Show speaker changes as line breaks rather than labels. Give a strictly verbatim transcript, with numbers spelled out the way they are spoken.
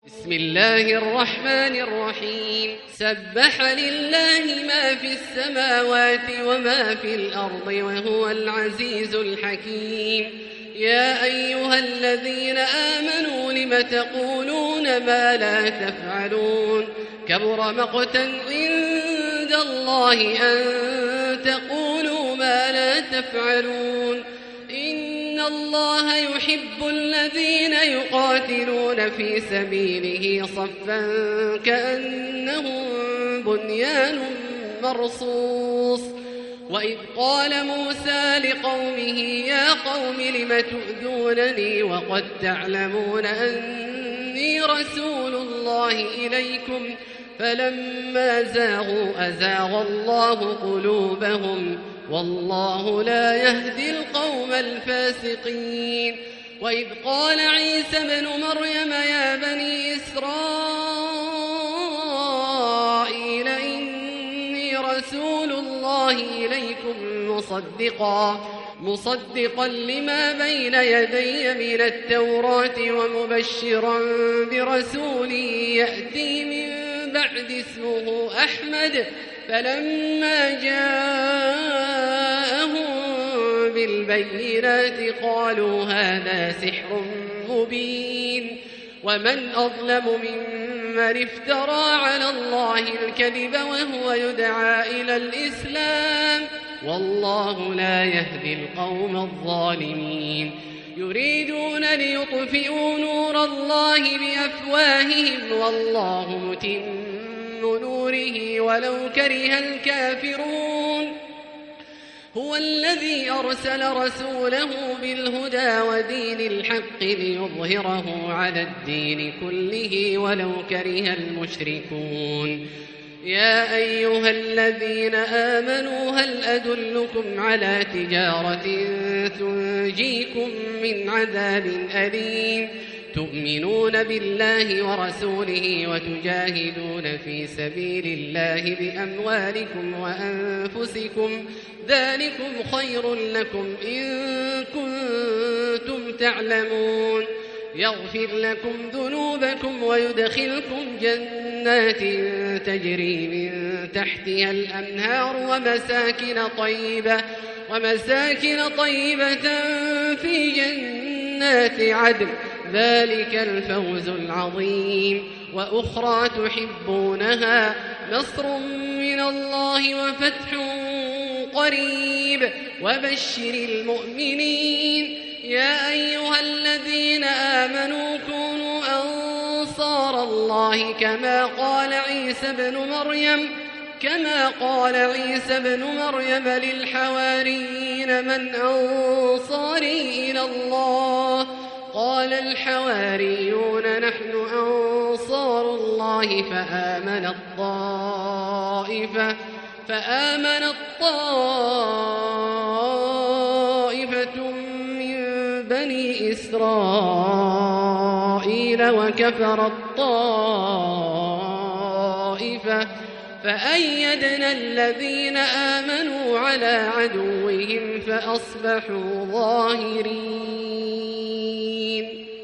بسم الله الرحمن الرحيم. سبح لله ما في السماوات وما في الأرض وهو العزيز الحكيم. يا أيها الذين آمنوا لم تقولون ما لا تفعلون؟ كبر مقتا عند الله أن تقولوا ما لا تفعلون. إن الله يحب الذين يقاتلون في سبيله صفا كأنهم بنيان مرصوص. وإذ قال موسى لقومه يا قوم لم تؤذونني وقد تعلمون أني رسول الله إليكم فلما زاغوا أزاغ الله قلوبهم والله لا يهدي القوم الفاسقين. وإذ قال عيسى ابن مريم يا بني إسرائيل إني رسول الله إليكم مصدقا مصدقا لما بين يدي من التوراة ومبشرا برسول يأتي من بعد اسمه أحمد. فلما جاءهم بالبينات قالوا هذا سحر مبين. ومن أظلم ممن افترى على الله الكذب وهو يدعى إلى الإسلام والله لا يهدي القوم الظالمين. يريدون ليطفئوا نور الله بأفواههم والله متم نوره ولو كره الكافرون. هو الذي أرسل رسوله بالهدى ودين الحق ليظهره على الدين كله ولو كره المشركون. يا أيها الذين آمنوا هل أدلكم على تجارة تنجيكم من عذاب أليم؟ تؤمنون بالله ورسوله وتجاهدون في سبيل الله بأموالكم وأنفسكم ذلكم خير لكم إن كنتم تعلمون. يغفر لكم ذنوبكم ويدخلكم جنات تجري من تحتها الأنهار ومساكن طيبة, ومساكن طيبة في جنات عدن ذلك الفوز العظيم. وأخرى تحبونها نصر من الله وفتح قريب وبشر المؤمنين. يا أيها الذين آمنوا كونوا أنصار الله كما قال عيسى ابن مريم كما قال عيسى ابن مريم للحواريين من أنصاري إلى الله؟ قال الحواريون نحن أنصار الله فآمن الطائفة فآمن الطائفة من بني إسرائيل وكفر الطائفة فأيدنا الذين آمنوا على عدوهم فأصبحوا ظاهرين.